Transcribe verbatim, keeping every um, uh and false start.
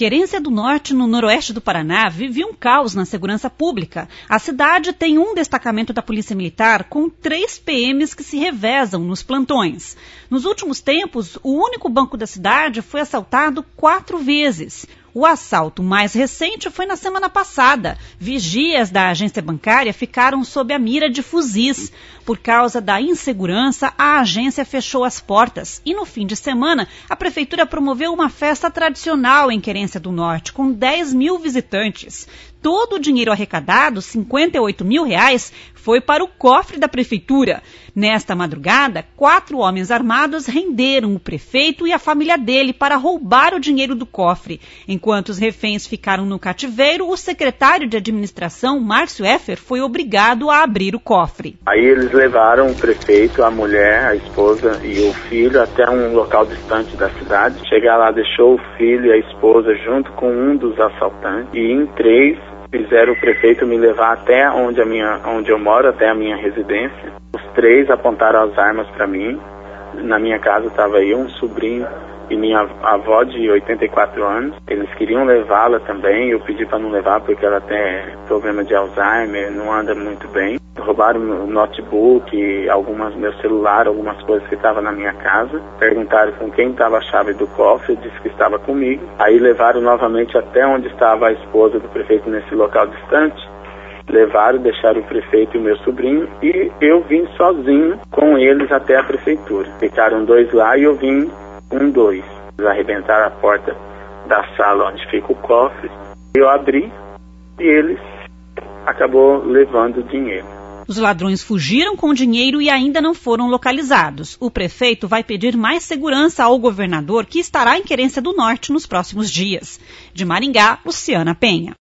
Querência do Norte, no noroeste do Paraná, vive um caos na segurança pública. A cidade tem um destacamento da Polícia Militar com três P Ms que se revezam nos plantões. Nos últimos tempos, o único banco da cidade foi assaltado quatro vezes. O assalto mais recente foi na semana passada. Vigias da agência bancária ficaram sob a mira de fuzis. Por causa da insegurança, a agência fechou as portas. E no fim de semana, a prefeitura promoveu uma festa tradicional em Querência do Norte, com dez mil visitantes. Todo o dinheiro arrecadado, cinquenta e oito mil reais, foi para o cofre da prefeitura. Nesta madrugada, quatro homens armados renderam o prefeito e a família dele para roubar o dinheiro do cofre. Enquanto os reféns ficaram no cativeiro, o secretário de administração, Márcio Effer, foi obrigado a abrir o cofre. Aí eles levaram o prefeito, a mulher, a esposa e o filho até um local distante da cidade. Chegar lá, deixou o filho e a esposa junto com um dos assaltantes e em três fizeram o prefeito me levar até onde, a minha, onde eu moro, até a minha residência. Os três apontaram as armas para mim. Na minha casa estava eu, um sobrinho e minha avó de oitenta e quatro anos. Eles queriam levá-la também, eu pedi para não levar porque ela tem problema de Alzheimer, não anda muito bem. Roubaram o notebook, algumas, meu celular, algumas coisas que estavam na minha casa. Perguntaram com quem estava a chave do cofre, eu disse que estava comigo. Aí levaram novamente até onde estava a esposa do prefeito nesse local distante. Levaram, deixaram o prefeito e o meu sobrinho e eu vim sozinho com eles até a prefeitura. Ficaram dois lá e eu vim um, dois. Eles arrebentaram a porta da sala onde fica o cofre. Eu abri e eles acabou levando o dinheiro. Os ladrões fugiram com o dinheiro e ainda não foram localizados. O prefeito vai pedir mais segurança ao governador, que estará em Querência do Norte nos próximos dias. De Maringá, Luciana Penha.